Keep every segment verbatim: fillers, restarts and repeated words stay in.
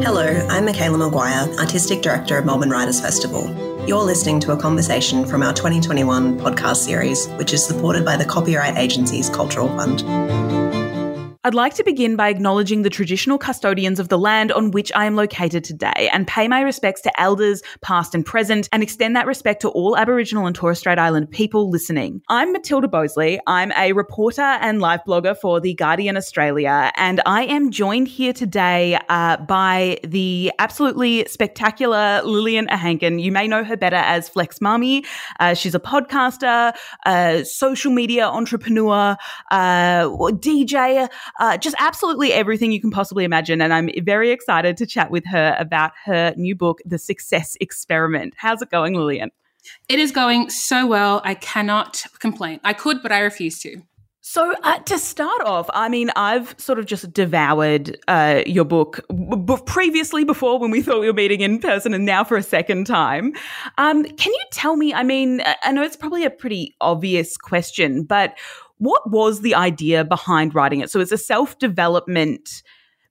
Hello, I'm Michaela Maguire, Artistic Director of Melbourne Writers Festival. You're listening to a conversation from our twenty twenty-one podcast series, which is supported by the Copyright Agency's Cultural Fund. I'd like to begin by acknowledging the traditional custodians of the land on which I am located today and pay my respects to elders, past and present, and extend that respect to all Aboriginal and Torres Strait Island people listening. I'm Matilda Bosley. I'm a reporter and live blogger for The Guardian Australia, and I am joined here today uh, by the absolutely spectacular Lillian Ahankin. You may know her better as Flex Mummy. Uh, she's a podcaster, a social media entrepreneur, uh, D J, Uh, just absolutely everything you can possibly imagine. And I'm very excited to chat with her about her new book, The Success Experiment. How's it going, Lillian? It is going so well. I cannot complain. I could, but I refuse to. So uh, to start off, I mean, I've sort of just devoured uh, your book b- previously before when we thought we were meeting in person and now for a second time. Um, can you tell me, I mean, I know it's probably a pretty obvious question, but what was the idea behind writing it? So it's a self-development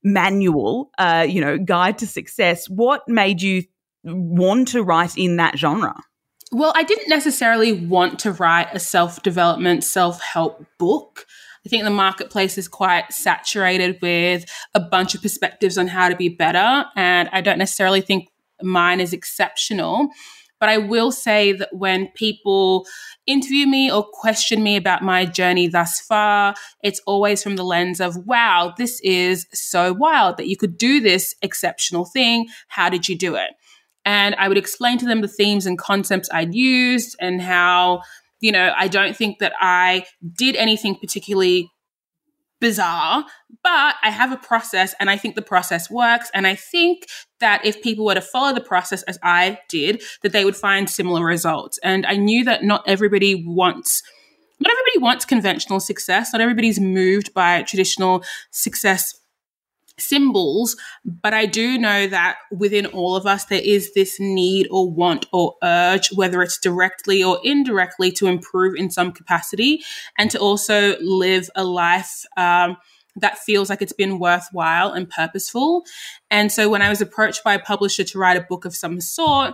manual, uh, you know, guide to success. What made you want to write in that genre? Well, I didn't necessarily want to write a self-development, self-help book. I think the marketplace is quite saturated with a bunch of perspectives on how to be better, and I don't necessarily think mine is exceptional. But I will say that when people interview me or question me about my journey thus far, it's always from the lens of, wow, this is so wild that you could do this exceptional thing. How did you do it? And I would explain to them the themes and concepts I'd used and how, you know, I don't think that I did anything particularly bizarre, but I have a process and I think the process works. And I think that if people were to follow the process as I did, that they would find similar results. And I knew that not everybody wants, not everybody wants conventional success. Not everybody's moved by traditional success symbols, but I do know that within all of us, there is this need or want or urge, whether it's directly or indirectly, to improve in some capacity and to also live a life um, that feels like it's been worthwhile and purposeful. And so when I was approached by a publisher to write a book of some sort,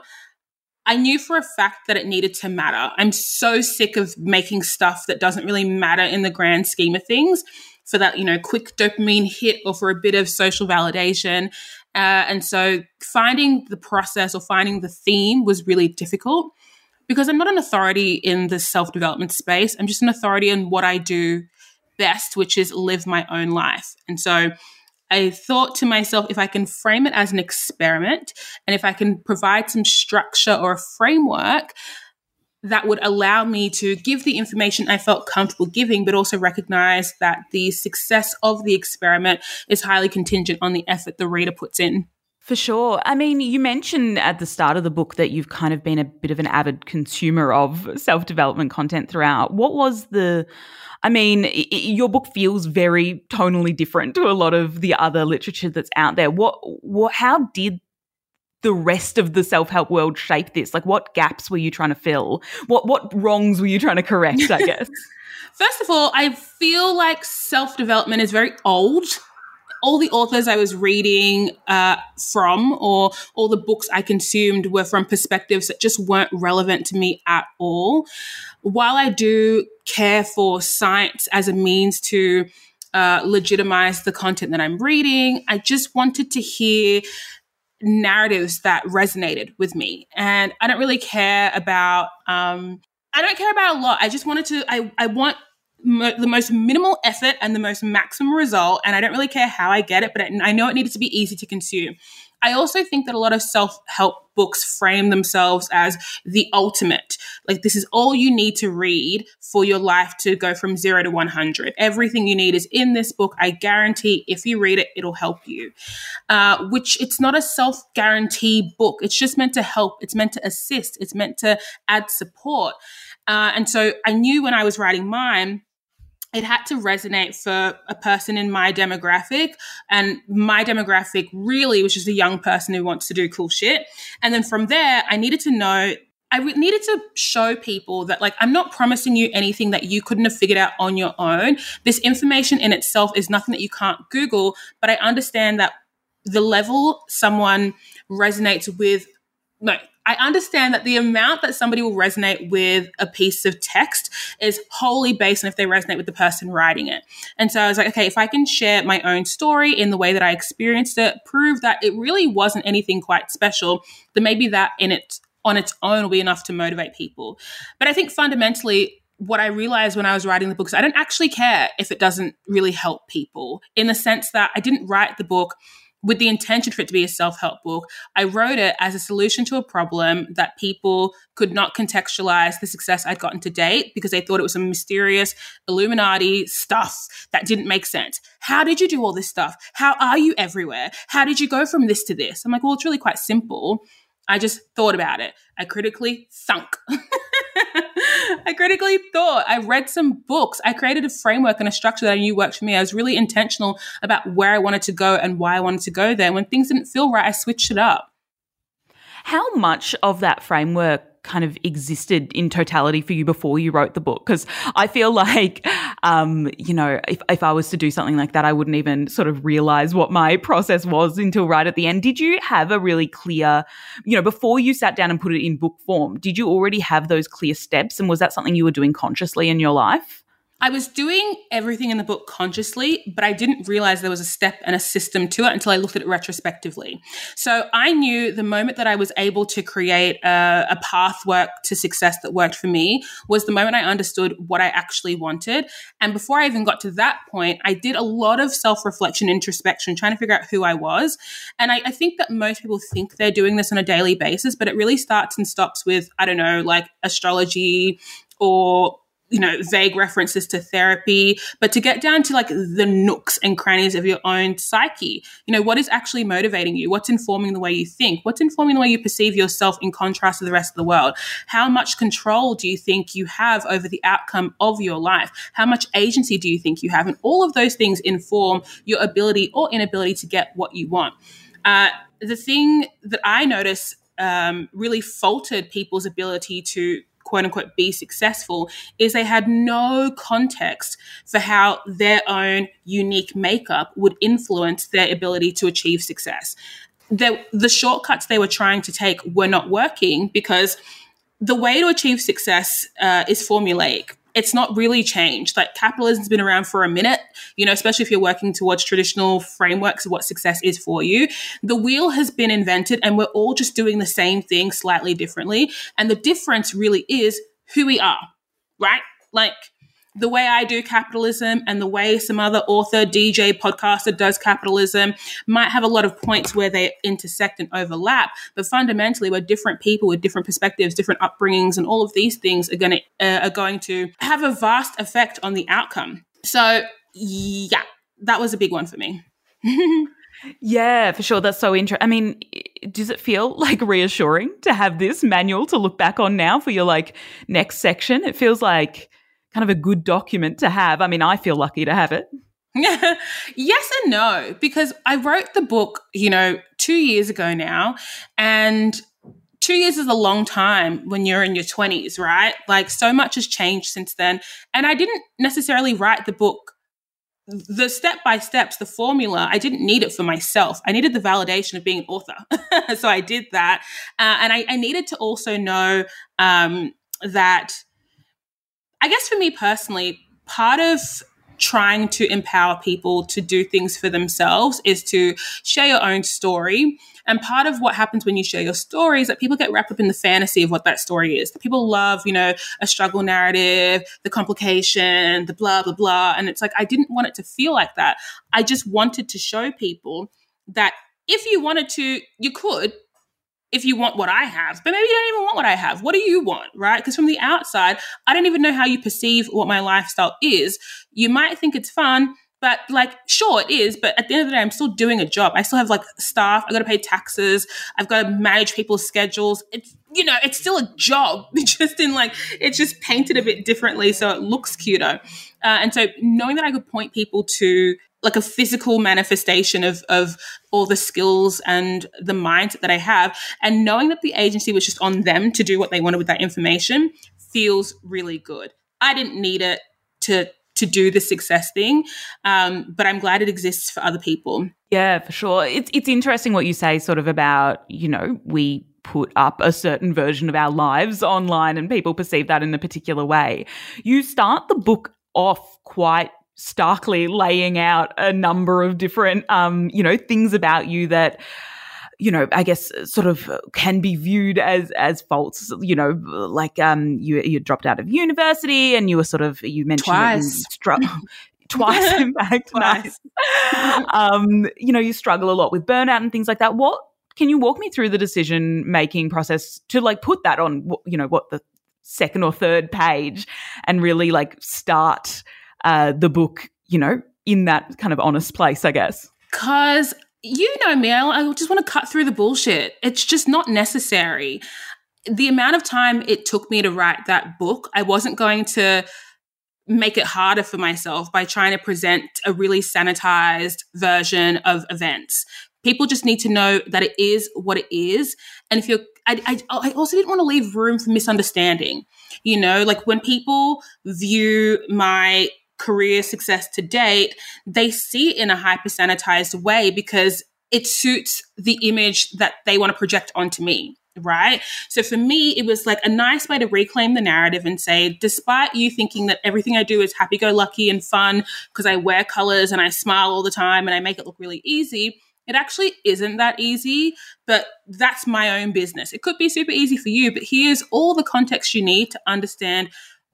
I knew for a fact that it needed to matter. I'm so sick of making stuff that doesn't really matter in the grand scheme of things, for that, you know, quick dopamine hit or for a bit of social validation. Uh, and so finding the process or finding the theme was really difficult because I'm not an authority in the self-development space. I'm just an authority in what I do best, which is live my own life. And so I thought to myself, if I can frame it as an experiment and if I can provide some structure or a framework that would allow me to give the information I felt comfortable giving, but also recognize that the success of the experiment is highly contingent on the effort the reader puts in. For sure. I mean, you mentioned at the start of the book that you've kind of been a bit of an avid consumer of self-development content throughout. What was the, I mean, it, your book feels very tonally different to a lot of the other literature that's out there. What, what, how did the rest of the self-help world shape this? Like, what gaps were you trying to fill? What what wrongs were you trying to correct, I guess? First of all, I feel like self-development is very old. All the authors I was reading uh, from or all the books I consumed were from perspectives that just weren't relevant to me at all. While I do care for science as a means to uh, legitimize the content that I'm reading, I just wanted to hear narratives that resonated with me. And I don't really care about, um, I don't care about a lot. I just wanted to, I, I want mo- the most minimal effort and the most maximum result. And I don't really care how I get it, but I, I know it needed to be easy to consume. I also think that a lot of self-help books frame themselves as the ultimate. Like, this is all you need to read for your life to go from zero to one hundred. Everything you need is in this book. I guarantee if you read it, it'll help you. Uh, which it's not a self-guarantee book. It's just meant to help. It's meant to assist. It's meant to add support. Uh, and so I knew when I was writing mine, it had to resonate for a person in my demographic. And my demographic really was just a young person who wants to do cool shit. And then from there, I needed to know, I needed to show people that, like, I'm not promising you anything that you couldn't have figured out on your own. This information in itself is nothing that you can't Google, but I understand that the level someone resonates with, no, I understand that the amount that somebody will resonate with a piece of text is wholly based on if they resonate with the person writing it. And so I was like, okay, if I can share my own story in the way that I experienced it, prove that it really wasn't anything quite special, then maybe that in it on its own will be enough to motivate people. But I think fundamentally, what I realized when I was writing the book is I don't actually care if it doesn't really help people, in the sense that I didn't write the book with the intention for it to be a self-help book. I wrote it as a solution to a problem that people could not contextualize the success I'd gotten to date because they thought it was some mysterious Illuminati stuff that didn't make sense. How did you do all this stuff? How are you everywhere? How did you go from this to this? I'm like, well, it's really quite simple. I just thought about it. I critically thunk. I critically thought. I read some books. I created a framework and a structure that I knew worked for me. I was really intentional about where I wanted to go and why I wanted to go there. When things didn't feel right, I switched it up. How much of that framework kind of existed in totality for you before you wrote the book? Because I feel like, um, you know, if, if I was to do something like that, I wouldn't even sort of realize what my process was until right at the end. Did you have a really clear, you know, before you sat down and put it in book form, did you already have those clear steps? And was that something you were doing consciously in your life? I was doing everything in the book consciously, but I didn't realize there was a step and a system to it until I looked at it retrospectively. So I knew the moment that I was able to create a, a pathwork to success that worked for me was the moment I understood what I actually wanted. And before I even got to that point, I did a lot of self-reflection, introspection, trying to figure out who I was. And I, I think that most people think they're doing this on a daily basis, but it really starts and stops with, I don't know, like astrology or you know, vague references to therapy, but to get down to like the nooks and crannies of your own psyche. You know, what is actually motivating you? What's informing the way you think? What's informing the way you perceive yourself in contrast to the rest of the world? How much control do you think you have over the outcome of your life? How much agency do you think you have? And all of those things inform your ability or inability to get what you want. Uh, the thing that I notice um, really faltered people's ability to quote unquote be successful is they had no context for how their own unique makeup would influence their ability to achieve success. The, the shortcuts they were trying to take were not working because the way to achieve success uh, is formulaic. It's not really changed. Like capitalism's been around for a minute, you know, especially if you're working towards traditional frameworks of what success is for you. The wheel has been invented and we're all just doing the same thing slightly differently. And the difference really is who we are, right? Like the way I do capitalism and the way some other author, D J, podcaster does capitalism might have a lot of points where they intersect and overlap, but fundamentally we're different people with different perspectives, different upbringings, and all of these things are going to uh, are going to have a vast effect on the outcome. So yeah, that was a big one for me. Yeah, for sure. That's so interesting. I mean, does it feel like reassuring to have this manual to look back on now for your like next section? It feels like kind of a good document to have. I mean, I feel lucky to have it. Yes and no, because I wrote the book, you know, two years ago now, and two years is a long time when you're in your twenties, right? Like so much has changed since then. And I didn't necessarily write the book, the step-by-steps, the formula, I didn't need it for myself. I needed the validation of being an author. So I did that. Uh, and I, I needed to also know um, that I guess for me personally, part of trying to empower people to do things for themselves is to share your own story. And part of what happens when you share your story is that people get wrapped up in the fantasy of what that story is. People love, you know, a struggle narrative, the complication, the blah, blah, blah. And it's like, I didn't want it to feel like that. I just wanted to show people that if you wanted to, you could. If you want what I have, but maybe you don't even want what I have. What do you want, right? Because from the outside, I don't even know how you perceive what my lifestyle is. You might think it's fun, but like, sure, it is. But at the end of the day, I'm still doing a job. I still have like staff. I've got to pay taxes. I've got to manage people's schedules. It's, you know, it's still a job. It's just in like, it's just painted a bit differently so it looks cuter. Uh, and so knowing that I could point people to like a physical manifestation of, of all the skills and the mindset that I have, and knowing that the agency was just on them to do what they wanted with that information feels really good. I didn't need it to to do the success thing. Um, but I'm glad it exists for other people. Yeah, for sure. It's it's interesting what you say sort of about, you know, we put up a certain version of our lives online and people perceive that in a particular way. You start the book off quite starkly laying out a number of different, um, you know, things about you that, you know, I guess sort of can be viewed as as faults, you know, like um, you you dropped out of university and you were sort of, you mentioned that you Twice. struck twice, in fact. Twice. Nice. um, you know, you struggle a lot with burnout and things like that. What, can you walk me through the decision-making process to like put that on, you know, what, the second or third page and really like start uh, the book, you know, in that kind of honest place, I guess? Because you know me, I, I just want to cut through the bullshit. It's just not necessary. The amount of time it took me to write that book, I wasn't going to make it harder for myself by trying to present a really sanitized version of events. People just need to know that it is what it is. And if you're, I, I, I also didn't want to leave room for misunderstanding. You know, like when people view my career success to date, they see it in a hyper sanitized way because it suits the image that they want to project onto me, right? So for me, it was like a nice way to reclaim the narrative and say, despite you thinking that everything I do is happy-go-lucky and fun because I wear colors and I smile all the time and I make it look really easy, it actually isn't that easy, but that's my own business. It could be super easy for you, but here's all the context you need to understand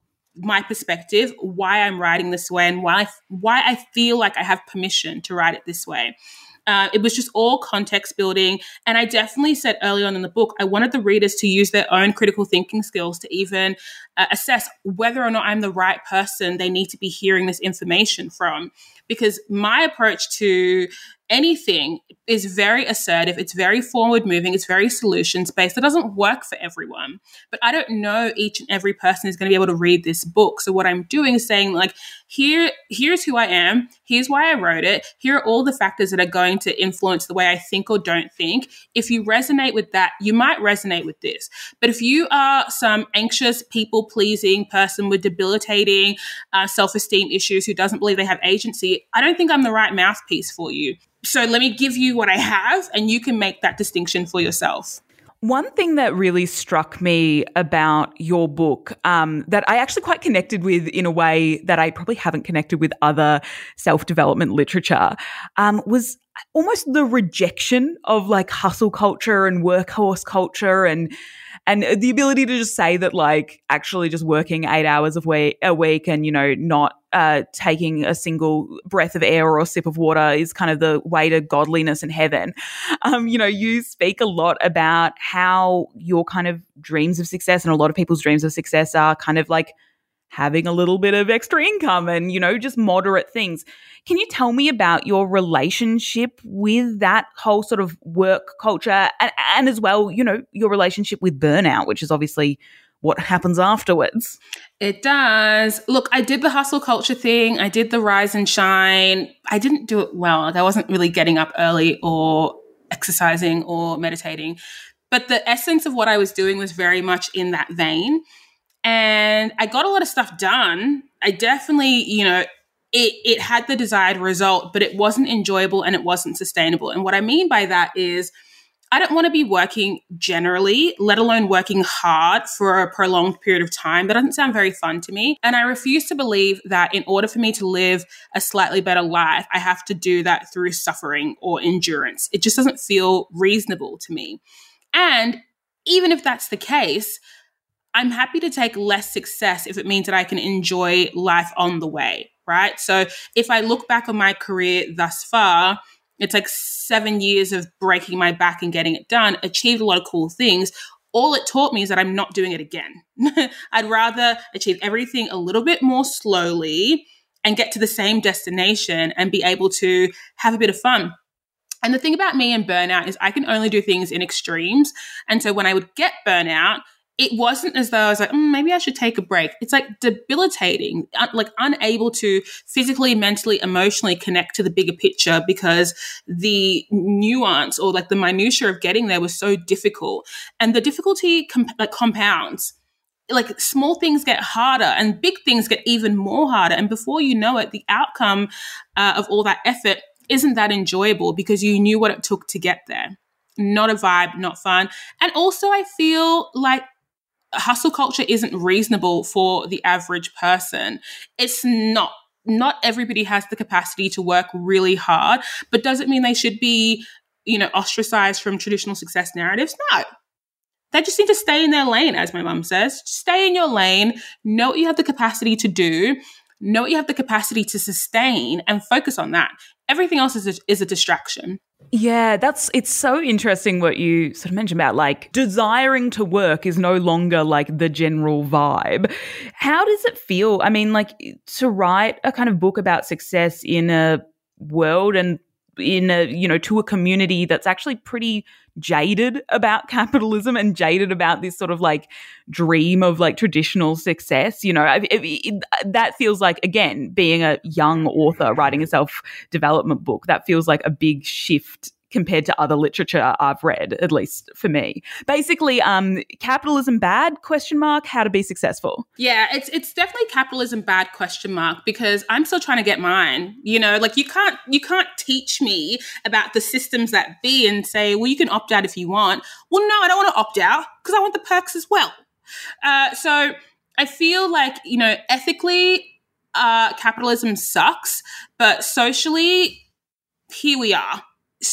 my perspective, why I'm writing this way, and why why I feel like I have permission to write it this way. Uh, it was just all context building. And I definitely said early on in the book, I wanted the readers to use their own critical thinking skills to even uh, assess whether or not I'm the right person they need to be hearing this information from. Because my approach to anything is very assertive. It's very forward moving. It's very solutions based. It doesn't work for everyone, but I don't know each and every person is going to be able to read this book. So what I'm doing is saying like, here, here's who I am. Here's why I wrote it. Here are all the factors that are going to influence the way I think or don't think. If you resonate with that, you might resonate with this. But if you are some anxious, people pleasing person with debilitating uh, self-esteem issues who doesn't believe they have agency, I don't think I'm the right mouthpiece for you. So let me give you what I have and you can make that distinction for yourself. One thing that really struck me about your book um, that I actually quite connected with in a way that I probably haven't connected with other self-development literature um, was almost the rejection of like hustle culture and workhorse culture and And the ability to just say that, like, actually just working eight hours of we- a week and, you know, not uh, taking a single breath of air or a sip of water is kind of the way to godliness and heaven. Um, you know, you speak a lot about how your kind of dreams of success and a lot of people's dreams of success are kind of like having a little bit of extra income and, you know, just moderate things. Can you tell me about your relationship with that whole sort of work culture and, and as well, you know, your relationship with burnout, which is obviously what happens afterwards? It does. Look, I did the hustle culture thing. I did the rise and shine. I didn't do it well. Like I wasn't really getting up early or exercising or meditating. But the essence of what I was doing was very much in that vein. And I got a lot of stuff done. I definitely, you know, it, it had the desired result, but it wasn't enjoyable and it wasn't sustainable. And what I mean by that is I don't want to be working generally, let alone working hard for a prolonged period of time. That doesn't sound very fun to me. And I refuse to believe that in order for me to live a slightly better life, I have to do that through suffering or endurance. It just doesn't feel reasonable to me. And even if that's the case, I'm happy to take less success if it means that I can enjoy life on the way, right? So if I look back on my career thus far, it's like seven years of breaking my back and getting it done, achieved a lot of cool things. All it taught me is that I'm not doing it again. I'd rather achieve everything a little bit more slowly and get to the same destination and be able to have a bit of fun. And the thing about me and burnout is I can only do things in extremes. And so when I would get burnout, it wasn't as though I was like, mm, maybe I should take a break. It's like debilitating, like unable to physically, mentally, emotionally connect to the bigger picture because the nuance or like the minutia of getting there was so difficult. And the difficulty comp- like compounds. like small things get harder and big things get even more harder. And before you know it, the outcome uh, of all that effort isn't that enjoyable because you knew what it took to get there. Not a vibe, not fun. And also I feel like hustle culture isn't reasonable for the average person. It's not. Not everybody has the capacity to work really hard, but does it mean they should be, you know, ostracized from traditional success narratives? No. They just need to stay in their lane, as my mum says. Stay in your lane, know what you have the capacity to do, know what you have the capacity to sustain, and focus on that. Everything else is a, is a distraction. Yeah, that's it's so interesting what you sort of mentioned about like desiring to work is no longer like the general vibe. How does it feel? I mean, like to write a kind of book about success in a world and in a, you know, to a community that's actually pretty jaded about capitalism and jaded about this sort of like dream of like traditional success, you know, it, it, that feels like, again, being a young author writing a self-development book, that feels like a big shift compared to other literature I've read, at least for me. Basically, um, capitalism bad, question mark, how to be successful. Yeah, it's it's definitely capitalism bad, question mark, because I'm still trying to get mine. You know, like you can't you can't teach me about the systems that be and say, well, you can opt out if you want. Well, no, I don't want to opt out because I want the perks as well. Uh, so I feel like, you know, ethically, uh, capitalism sucks, but socially, here we are.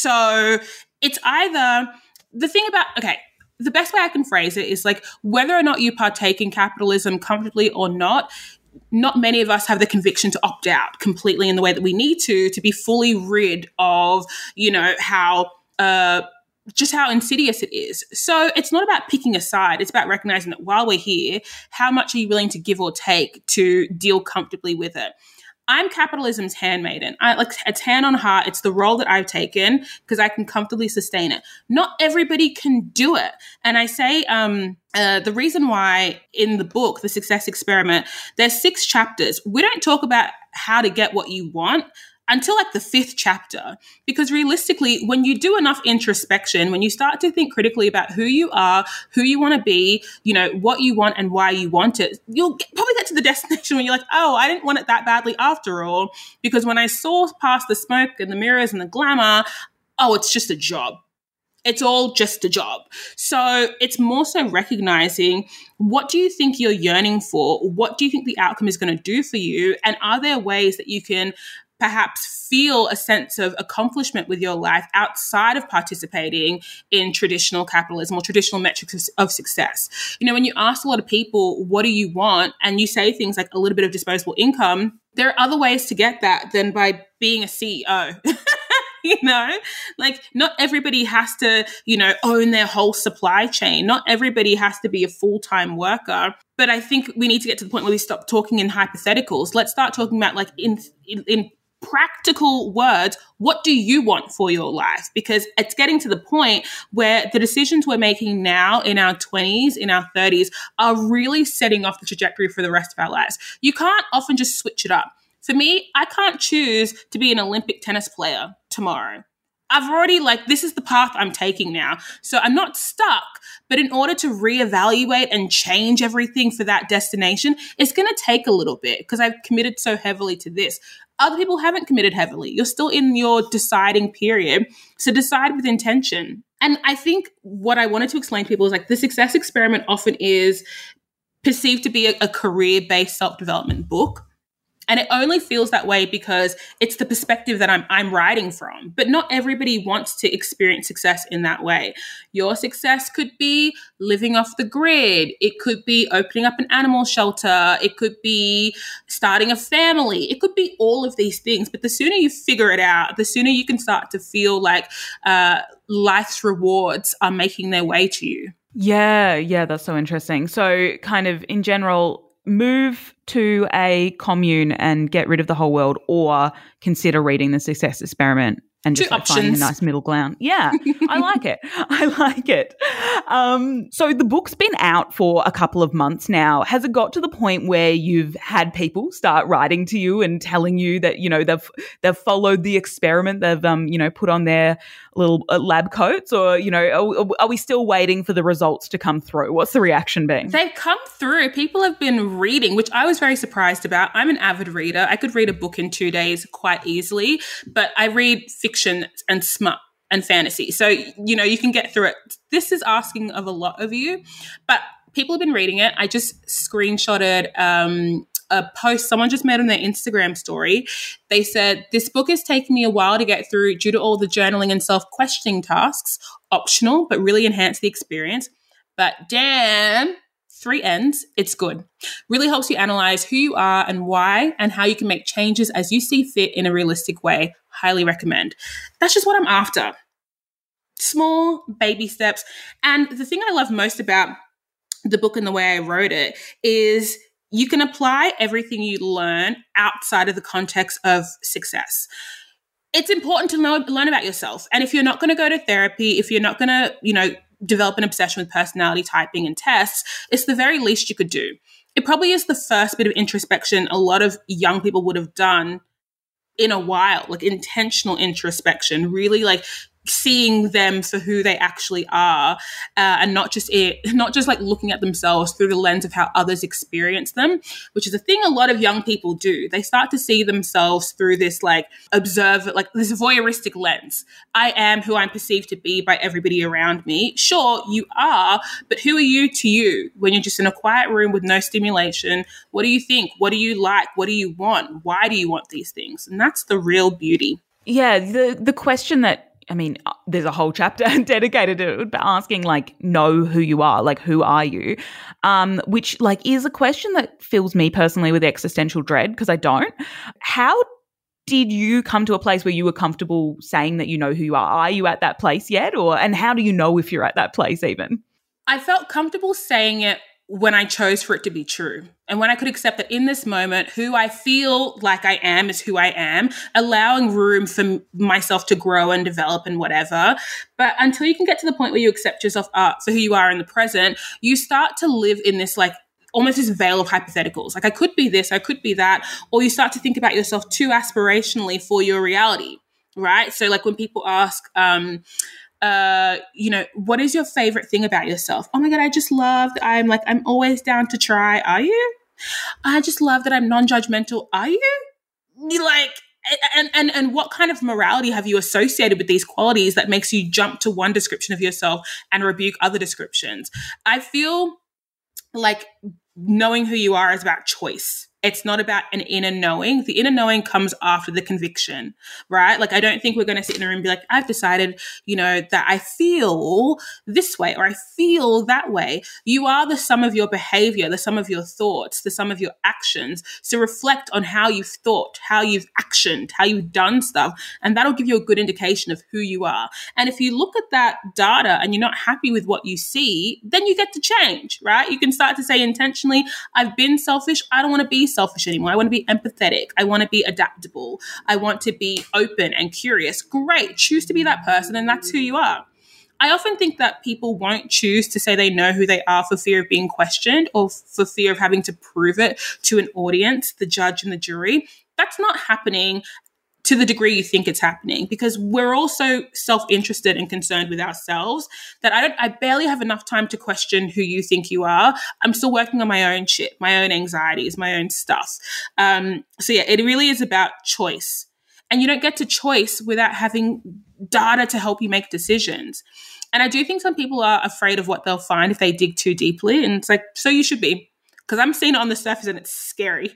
So it's either the thing about, okay, the best way I can phrase it is like whether or not you partake in capitalism comfortably or not, not many of us have the conviction to opt out completely in the way that we need to, to be fully rid of, you know, how, uh, just how insidious it is. So it's not about picking a side. It's about recognizing that while we're here, how much are you willing to give or take to deal comfortably with it? I'm capitalism's handmaiden. I like it's hand on heart. It's the role that I've taken because I can comfortably sustain it. Not everybody can do it. And I say um, uh, the reason why in the book, The Success Experiment, there's six chapters. We don't talk about how to get what you want until like the fifth chapter, because realistically, when you do enough introspection, when you start to think critically about who you are, who you want to be, you know, what you want and why you want it, you'll get, probably get to the destination when you're like, oh, I didn't want it that badly after all, because when I saw past the smoke and the mirrors and the glamour, oh, it's just a job. It's all just a job. So it's more so recognizing, what do you think you're yearning for? What do you think the outcome is going to do for you? And are there ways that you can perhaps feel a sense of accomplishment with your life outside of participating in traditional capitalism or traditional metrics of success? You know, when you ask a lot of people, what do you want? And you say things like a little bit of disposable income, there are other ways to get that than by being a C E O. You know, like not everybody has to, you know, own their whole supply chain. Not everybody has to be a full-time worker. But I think we need to get to the point where we stop talking in hypotheticals. Let's start talking about like in, in, in practical words, what do you want for your life? Because it's getting to the point where the decisions we're making now in our twenties, in our thirties are really setting off the trajectory for the rest of our lives. You can't often just switch it up. For me, I can't choose to be an Olympic tennis player tomorrow. I've already like, this is the path I'm taking now. So I'm not stuck, but in order to reevaluate and change everything for that destination, it's going to take a little bit because I've committed so heavily to this. Other people haven't committed heavily. You're still in your deciding period. So decide with intention. And I think what I wanted to explain to people is like the Success Experiment often is perceived to be a, a career-based self-development book. And it only feels that way because it's the perspective that I'm I'm writing from. But not everybody wants to experience success in that way. Your success could be living off the grid. It could be opening up an animal shelter. It could be starting a family. It could be all of these things. But the sooner you figure it out, the sooner you can start to feel like uh, life's rewards are making their way to you. Yeah, yeah, that's so interesting. So kind of in general, move to a commune and get rid of the whole world, or consider reading The Success Experiment and just Two like finding a options. nice middle ground. Yeah, I like it. I like it. Um, so the book's been out for a couple of months now. Has it got to the point where you've had people start writing to you and telling you that, you know, they've they've followed the experiment, they've um, you know, put on their little uh, lab coats, or, you know, are, are we still waiting for the results to come through? What's the reaction been? They've come through. People have been reading, which I was very surprised about. I'm an avid reader. I could read a book in two days quite easily, but I read fiction and smut and fantasy. So, you know, you can get through it. This is asking of a lot of you, but people have been reading it. I just screenshotted um, a post someone just made on their Instagram story. They said, this book is taking me a while to get through due to all the journaling and self-questioning tasks, optional, but really enhance the experience. But damn, three N's, it's good. Really helps you analyze who you are and why, and how you can make changes as you see fit in a realistic way. Highly recommend. That's just what I'm after. Small baby steps. And the thing I love most about the book and the way I wrote it is you can apply everything you learn outside of the context of success. It's important to know, learn about yourself. And if you're not going to go to therapy, if you're not going to, you know, develop an obsession with personality typing and tests, it's the very least you could do. It probably is the first bit of introspection a lot of young people would have done in a while, like intentional introspection, really like seeing them for who they actually are, uh, and not just it, not just like looking at themselves through the lens of how others experience them, which is a thing a lot of young people do. They start to see themselves through this like observe, like this voyeuristic lens. I am who I'm perceived to be by everybody around me. Sure, you are, but who are you to you when you're just in a quiet room with no stimulation? What do you think? What do you like? What do you want? Why do you want these things? And that's the real beauty. Yeah, the the question that, I mean, there's a whole chapter dedicated to it, but asking like, know who you are, like, who are you? Um, which like is a question that fills me personally with existential dread because I don't. How did you come to a place where you were comfortable saying that you know who you are? Are you at that place yet? Or, and how do you know if you're at that place even? I felt comfortable saying it when I chose for it to be true. And when I could accept that in this moment, who I feel like I am is who I am, allowing room for myself to grow and develop and whatever. But until you can get to the point where you accept yourself up for who you are in the present, you start to live in this like almost this veil of hypotheticals. Like I could be this, I could be that. Or you start to think about yourself too aspirationally for your reality, right? So like when people ask, um, uh, you know, what is your favorite thing about yourself? Oh my God, I just love that I'm like, I'm always down to try. Are you? I just love that I'm non-judgmental. Are you? You like, and, and, and what kind of morality have you associated with these qualities that makes you jump to one description of yourself and rebuke other descriptions? I feel like knowing who you are is about choice. It's not about an inner knowing. The inner knowing comes after the conviction, right? Like, I don't think we're going to sit in a room and be like, I've decided, you know, that I feel this way or I feel that way. You are the sum of your behavior, the sum of your thoughts, the sum of your actions. So reflect on how you've thought, how you've actioned, how you've done stuff. And that'll give you a good indication of who you are. And if you look at that data and you're not happy with what you see, then you get to change, right? You can start to say intentionally, I've been selfish. I don't want to be selfish anymore. I want to be empathetic. I want to be adaptable. I want to be open and curious. Great. Choose to be that person, and that's who you are. I often think that people won't choose to say they know who they are for fear of being questioned or for fear of having to prove it to an audience, the judge and the jury. That's not happening to the degree you think it's happening, because we're also self-interested and concerned with ourselves that I don't, I barely have enough time to question who you think you are. I'm still working on my own shit, my own anxieties, my own stuff. Um, so yeah, it really is about choice. And you don't get to choice without having data to help you make decisions. And I do think some people are afraid of what they'll find if they dig too deeply. And it's like, so you should be, because I'm seeing it on the surface and it's scary.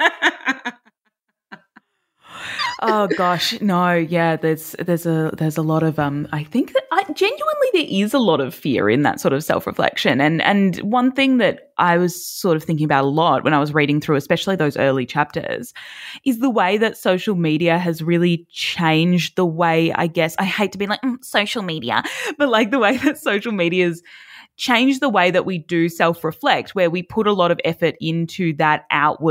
Oh gosh, no, yeah, there's there's a there's a lot of um I think that I genuinely there is a lot of fear in that sort of self-reflection. And and one thing that I was sort of thinking about a lot when I was reading through, especially those early chapters, is the way that social media has really changed the way, I guess, I hate to be like mm, social media, but like the way that social media's changed the way that we do self-reflect, where we put a lot of effort into that outward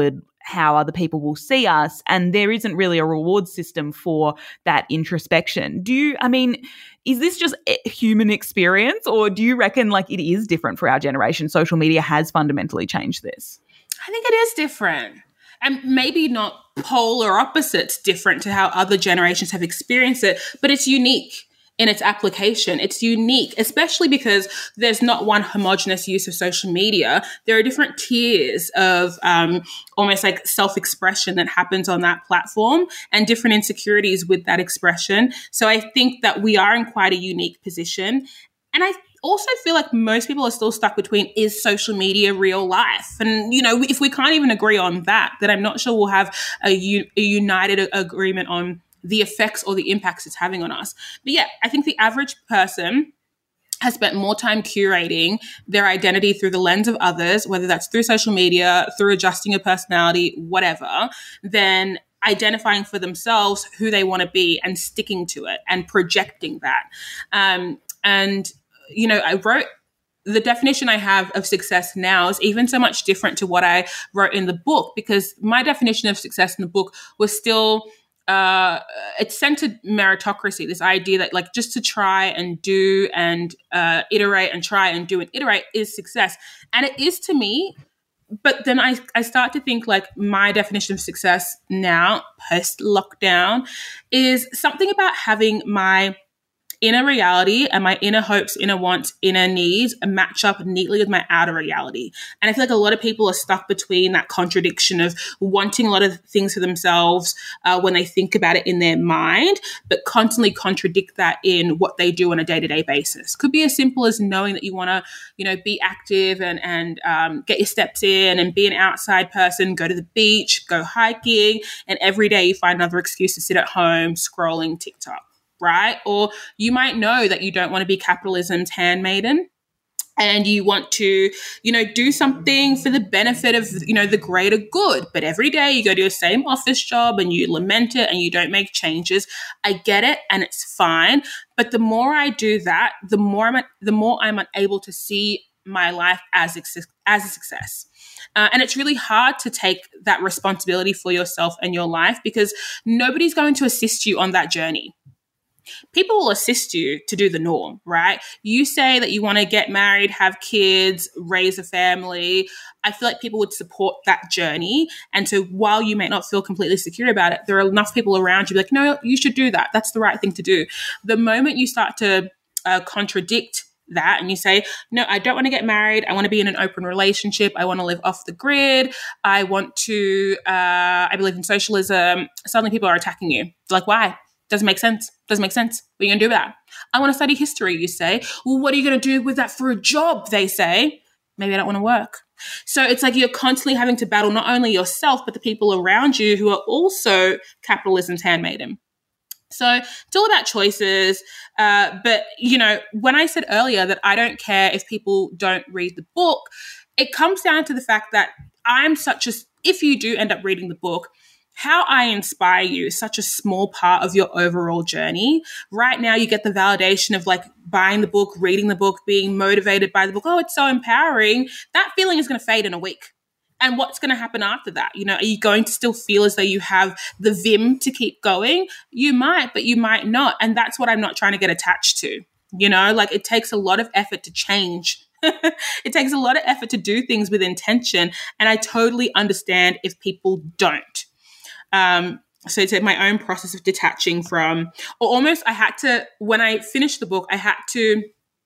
how other people will see us, and there isn't really a reward system for that introspection. Do you, I mean, is this just a human experience, or do you reckon like it is different for our generation? Social media has fundamentally changed this. I think it is different. And maybe not polar opposites different to how other generations have experienced it, but it's unique in its application. It's unique, especially because there's not one homogenous use of social media. There are different tiers of um, almost like self-expression that happens on that platform and different insecurities with that expression. So I think that we are in quite a unique position. And I also feel like most people are still stuck between, is social media real life? And, you know, if we can't even agree on that, then I'm not sure we'll have a, u- a united agreement on the effects or the impacts it's having on us. But yeah, I think the average person has spent more time curating their identity through the lens of others, whether that's through social media, through adjusting a personality, whatever, than identifying for themselves who they want to be and sticking to it and projecting that. Um, and you know, I wrote the definition I have of success now is even so much different to what I wrote in the book, because my definition of success in the book was still, uh, it centered meritocracy, this idea that like just to try and do and uh, iterate and try and do and iterate is success. And it is to me. But then I, I start to think like my definition of success now, post-lockdown, is something about having my inner reality and my inner hopes, inner wants, inner needs match up neatly with my outer reality. And I feel like a lot of people are stuck between that contradiction of wanting a lot of things for themselves uh, when they think about it in their mind, but constantly contradict that in what they do on a day-to-day basis. Could be as simple as knowing that you want to, you know, be active and, and um, get your steps in and be an outside person, go to the beach, go hiking, and every day you find another excuse to sit at home scrolling TikTok. Right? Or you might know that you don't want to be capitalism's handmaiden and you want to, you know, do something for the benefit of, you know, the greater good. But every day you go to your same office job and you lament it and you don't make changes. I get it and it's fine. But the more I do that, the more I'm, the more I'm unable to see my life as a, as a success. Uh, and it's really hard to take that responsibility for yourself and your life because nobody's going to assist you on that journey. People will assist you to do the norm, right? You say that you want to get married, have kids, raise a family. I feel like people would support that journey. And so while you may not feel completely secure about it, there are enough people around you to be like, no, you should do that. That's the right thing to do. The moment you start to uh, contradict that and you say, no, I don't want to get married. I want to be in an open relationship. I want to live off the grid. I want to, uh, I believe in socialism. Suddenly people are attacking you. Like, why? Doesn't make sense. Doesn't make sense. What are you going to do with that? I want to study history, you say. Well, what are you going to do with that for a job, they say? Maybe I don't want to work. So it's like you're constantly having to battle not only yourself, but the people around you who are also capitalism's handmaiden. So it's all about choices. Uh, but, you know, when I said earlier that I don't care if people don't read the book, it comes down to the fact that I'm such a, if you do end up reading the book, how I inspire you is such a small part of your overall journey. Right now, you get the validation of like buying the book, reading the book, being motivated by the book. Oh, it's so empowering. That feeling is going to fade in a week. And what's going to happen after that? You know, are you going to still feel as though you have the vim to keep going? You might, but you might not. And that's what I'm not trying to get attached to. You know, like it takes a lot of effort to change. It takes a lot of effort to do things with intention. And I totally understand if people don't. Um, so it's my own process of detaching from, or almost I had to, when I finished the book, I had to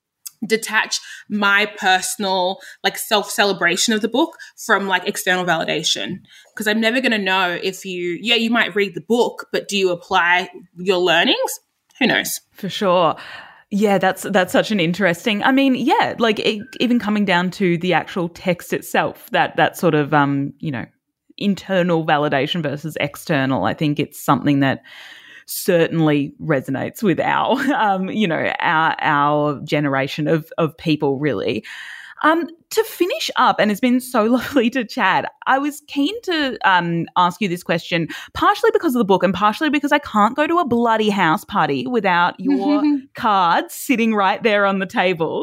detach my personal like self-celebration of the book from like external validation. Because I'm never going to know if you, yeah, you might read the book, but do you apply your learnings? Who knows? For sure. Yeah, that's that's such an interesting, I mean, yeah, like it, even coming down to the actual text itself, that that sort of, um, you know, internal validation versus external. I think it's something that certainly resonates with our, um, you know, our our generation of of people, really. Um, to finish up, and it's been so lovely to chat, I was keen to um, ask you this question, partially because of the book and partially because I can't go to a bloody house party without your cards sitting right there on the table.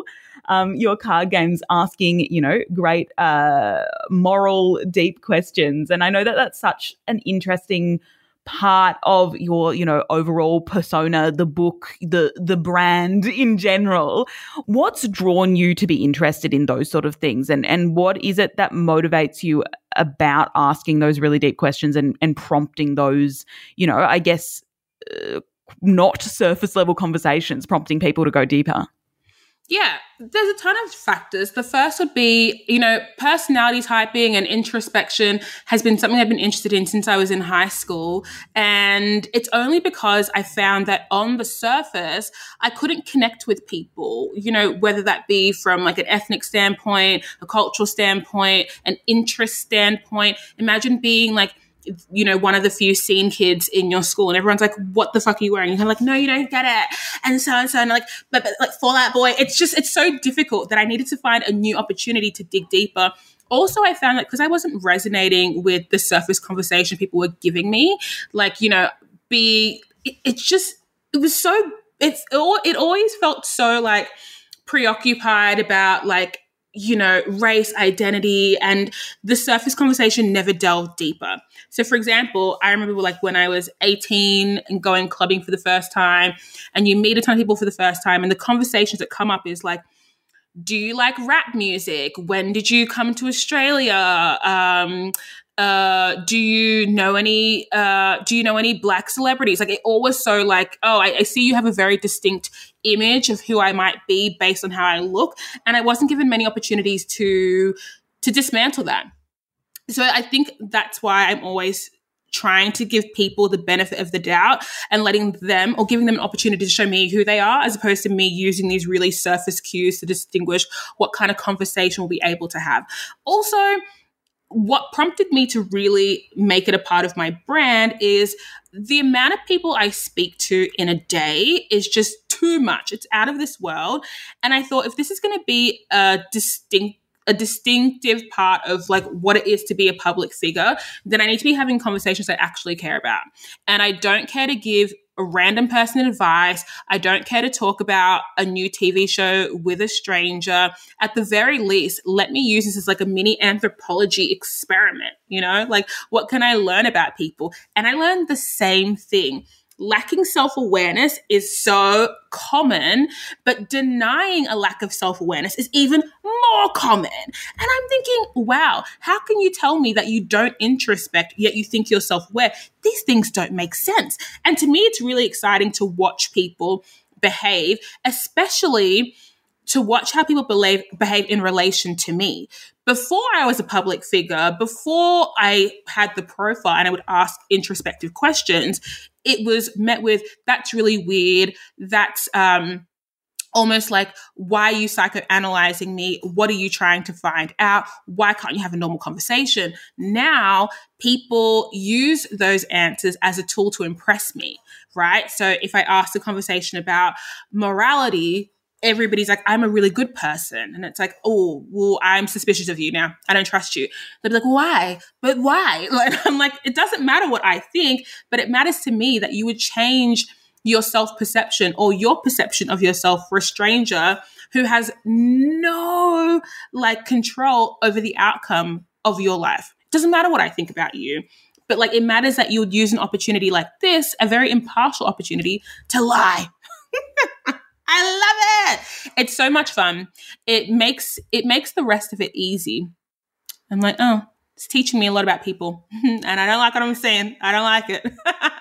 um, your card games asking, you know, great uh, moral, deep questions. And I know that that's such an interesting part of your, you know, overall persona, the book, the the brand in general. What's drawn you to be interested in those sort of things, and and what is it that motivates you about asking those really deep questions and and prompting those, you know, I guess uh, not surface level conversations, prompting people to go deeper? Yeah, there's a ton of factors. The first would be, you know, personality typing and introspection has been something I've been interested in since I was in high school. And it's only because I found that on the surface, I couldn't connect with people, you know, whether that be from like an ethnic standpoint, a cultural standpoint, an interest standpoint. Imagine being like, you know, one of the few scene kids in your school and everyone's like, what the fuck are you wearing? And you're like, no, you don't get it. And so and so, and like, but, but like Fall Out Boy, it's just, it's so difficult that I needed to find a new opportunity to dig deeper. Also, I found that because I wasn't resonating with the surface conversation people were giving me, like, you know, be, it, it's just, it was so, it's, it always felt so like preoccupied about like, you know, race, identity, and the surface conversation never delved deeper. So, for example, I remember like when I was eighteen and going clubbing for the first time, and you meet a ton of people for the first time, and the conversations that come up is like, do you like rap music? When did you come to Australia? Um, uh, do you know any, uh, do you know any Black celebrities? Like it all was so like, oh, I, I see you have a very distinct image of who I might be based on how I look. And I wasn't given many opportunities to, to dismantle that. So I think that's why I'm always trying to give people the benefit of the doubt and letting them or giving them an opportunity to show me who they are, as opposed to me using these really surface cues to distinguish what kind of conversation we'll be able to have. Also, what prompted me to really make it a part of my brand is the amount of people I speak to in a day is just too much. It's out of this world. And I thought if this is going to be a distinct a distinctive part of like what it is to be a public figure, then I need to be having conversations I actually care about. And I don't care to give a random person advice. I don't care to talk about a new T V show with a stranger. At the very least, let me use this as like a mini anthropology experiment, you know, like what can I learn about people? And I learned the same thing. Lacking self-awareness is so common, but denying a lack of self-awareness is even more common. And I'm thinking, wow, how can you tell me that you don't introspect, yet you think you're self-aware? These things don't make sense. And to me, it's really exciting to watch people behave, especially to watch how people behave, behave in relation to me. Before I was a public figure, before I had the profile and I would ask introspective questions, it was met with, that's really weird. That's um, almost like, why are you psychoanalyzing me? What are you trying to find out? Why can't you have a normal conversation? Now, people use those answers as a tool to impress me, right? So if I ask a conversation about morality, everybody's like, I'm a really good person. And it's like, oh, well, I'm suspicious of you now. I don't trust you. They'll be like, why? But why? Like, I'm like, it doesn't matter what I think, but it matters to me that you would change your self-perception or your perception of yourself for a stranger who has no like control over the outcome of your life. It doesn't matter what I think about you, but like it matters that you would use an opportunity like this, a very impartial opportunity, to lie. I love it. It's so much fun. It makes it makes the rest of it easy. I'm like, oh, it's teaching me a lot about people. And I don't like what I'm saying. I don't like it.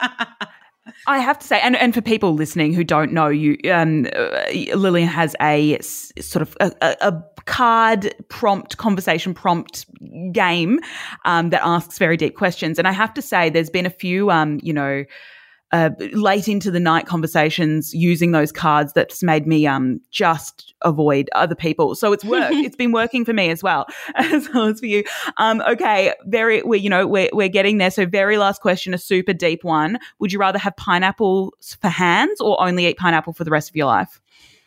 I have to say, and, and for people listening who don't know, you, um, uh, Lillian has a s- sort of a, a, a card prompt, conversation prompt game um, that asks very deep questions. And I have to say, there's been a few, um, you know, Uh, late into the night conversations using those cards that's made me um just avoid other people. So it's worked. It's been working for me as well, as well as for you. Um, okay, very we you know we're we're getting there. So very last question, a super deep one. Would you rather have pineapple for hands or only eat pineapple for the rest of your life?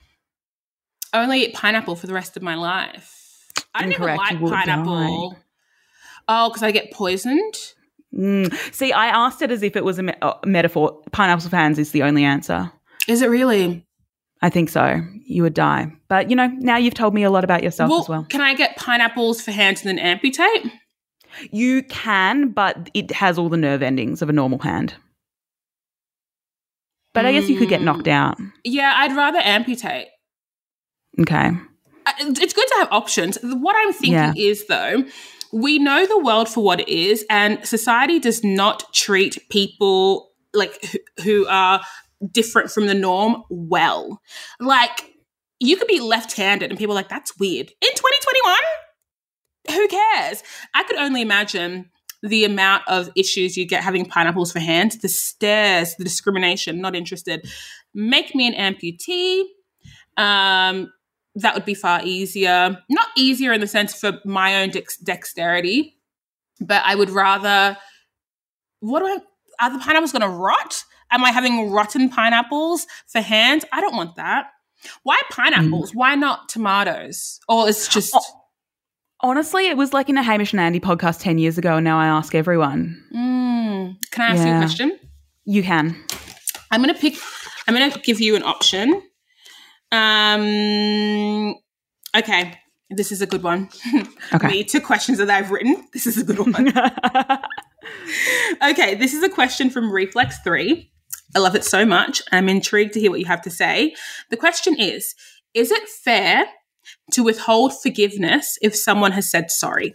Only eat pineapple for the rest of my life. I don't Incorrect. even like pineapple. Die. Oh, because I get poisoned. Mm. See, I asked it as if it was a me- uh, metaphor. Pineapples for hands is the only answer. Is it really? I think so. You would die. But, you know, now you've told me a lot about yourself well, as well. Can I get pineapples for hands and then amputate? You can, but it has all the nerve endings of a normal hand. But I guess you could get knocked out. Yeah, I'd rather amputate. Okay. It's good to have options. What I'm thinking Yeah. is, though, we know the world for what it is, and society does not treat people like who, who are different from the norm well. Like, you could be left-handed and people are like, that's weird. In twenty twenty-one? Who cares? I could only imagine the amount of issues you get having pineapples for hands, the stares, the discrimination, not interested. Make me an amputee. Um, that would be far easier. Not easier in the sense for my own dex- dexterity, but I would rather, what do I, are the pineapples going to rot? Am I having rotten pineapples for hands? I don't want that. Why pineapples? Mm. Why not tomatoes? Or it's just... Oh. Honestly, it was like in a Hamish and Andy podcast ten years ago, and now I ask everyone. Mm. Can I ask yeah. you a question? You can. I'm going to pick, I'm going to give you an option. Um. Okay, this is a good one. Okay. Me to questions that I've written. This is a good one. Okay, this is a question from Reflex three. I love it so much. I'm intrigued to hear what you have to say. The question is, is it fair to withhold forgiveness if someone has said sorry?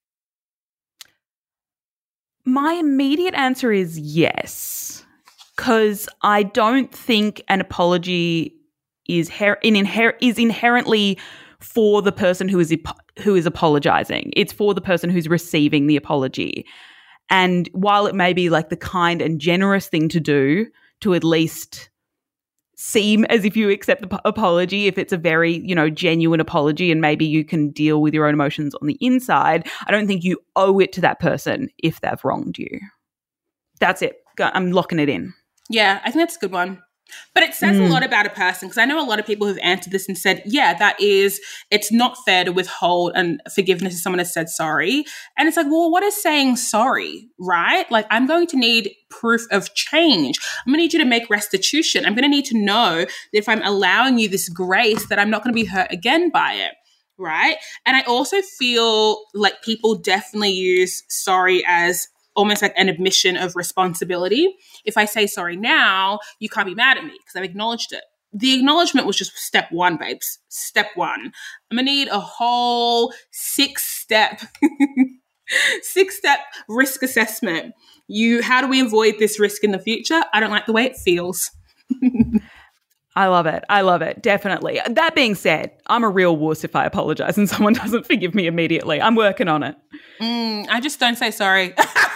My immediate answer is yes, because I don't think an apology is her- in inher- is inherently for the person who is ap- who is apologizing. It's for the person who's receiving the apology. And while it may be like the kind and generous thing to do to at least seem as if you accept the p- apology, if it's a very, you know, genuine apology and maybe you can deal with your own emotions on the inside, I don't think you owe it to that person if they've wronged you. That's it. Go- I'm locking it in. Yeah, I think that's a good one. But it says mm. a lot about a person, because I know a lot of people who've answered this and said, yeah, that is, it's not fair to withhold and forgiveness if someone has said sorry. And it's like, well, what is saying sorry, right? Like, I'm going to need proof of change. I'm going to need you to make restitution. I'm going to need to know that if I'm allowing you this grace, that I'm not going to be hurt again by it. Right. And I also feel like people definitely use sorry as almost like an admission of responsibility. If I say sorry now, you can't be mad at me because I've acknowledged it. The acknowledgement was just step one, babes. Step one. I'm going to need a whole six-step, six-step risk assessment. You, how do we avoid this risk in the future? I don't like the way it feels. I love it. I love it. Definitely. That being said, I'm a real wuss if I apologize and someone doesn't forgive me immediately. I'm working on it. Mm, I just don't say sorry.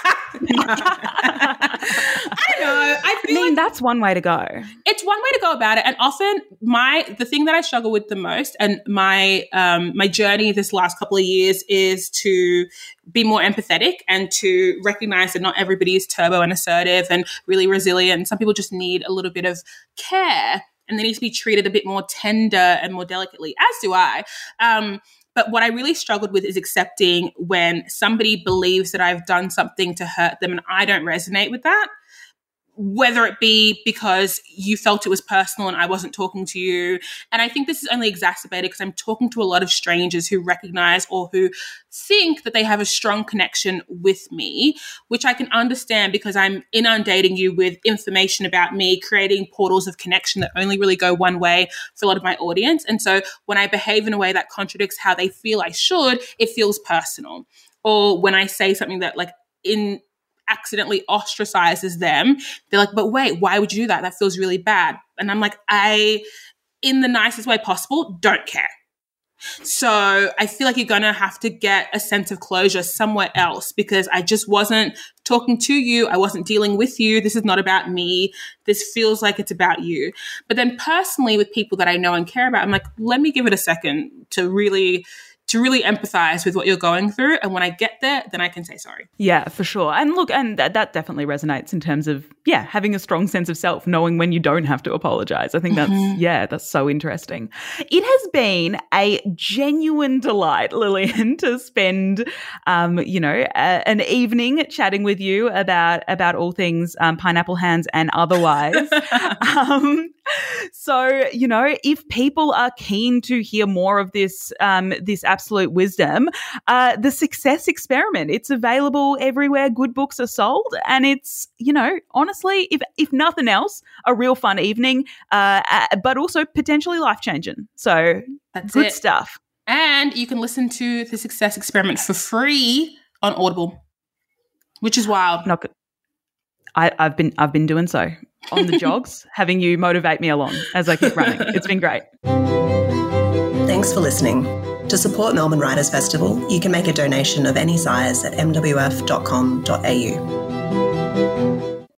I know. I, I mean, like that's one way to go. It's one way to go about it. And often my, the thing that I struggle with the most and my, um, my journey this last couple of years is to be more empathetic and to recognize that not everybody is turbo and assertive and really resilient. Some people just need a little bit of care and they need to be treated a bit more tender and more delicately, as do I. Um, But what I really struggled with is accepting when somebody believes that I've done something to hurt them and I don't resonate with that, whether it be because you felt it was personal and I wasn't talking to you. And I think this is only exacerbated because I'm talking to a lot of strangers who recognize or who think that they have a strong connection with me, which I can understand because I'm inundating you with information about me, creating portals of connection that only really go one way for a lot of my audience. And so when I behave in a way that contradicts how they feel I should, it feels personal. Or when I say something that like in accidentally ostracizes them, they're like, but wait, why would you do that? That feels really bad. And I'm like, I, in the nicest way possible, don't care. So I feel like you're going to have to get a sense of closure somewhere else because I just wasn't talking to you. I wasn't dealing with you. This is not about me. This feels like it's about you. But then personally with people that I know and care about, I'm like, let me give it a second to really to really empathize with what you're going through. And when I get there, then I can say sorry. Yeah, for sure. And look, and that, that definitely resonates in terms of, yeah, having a strong sense of self, knowing when you don't have to apologize. I think that's, mm-hmm. yeah, that's so interesting. It has been a genuine delight, Lillian, to spend, um, you know, a, an evening chatting with you about, about all things um, pineapple hands and otherwise. um, So, you know, if people are keen to hear more of this, um, this absolute wisdom, uh, the Success Experiment, it's available everywhere good books are sold. And it's, you know, honestly, if, if nothing else, a real fun evening, uh, but also potentially life-changing. So That's good it. stuff. And you can listen to the Success Experiment for free on Audible, which is wild. Not good. I, I've been I've been doing so on the jogs, having you motivate me along as I keep running. It's been great. Thanks for listening. To support Melbourne Writers Festival, you can make a donation of any size at m w f dot com dot a u.